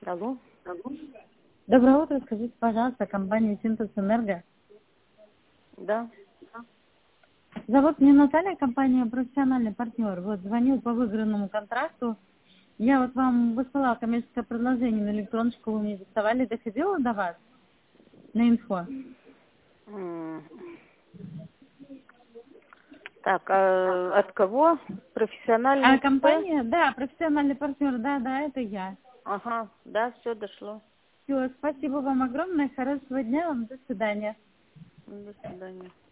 Алло. Доброе утро, скажите, пожалуйста, компания Синтез Энерго. Да. Зовут меня Наталья, компания профессиональный партнер. Вот звоню по выигранному контракту. Я вот вам высылала коммерческое предложение на электроночку, вы мне доставали, доходило до вас на инфо? Так, а от кого? Профессиональный П? Компания, да, профессиональный партнер, да, это я. Ага, да, все дошло. Все, спасибо вам огромное, хорошего дня вам, до свидания. До свидания.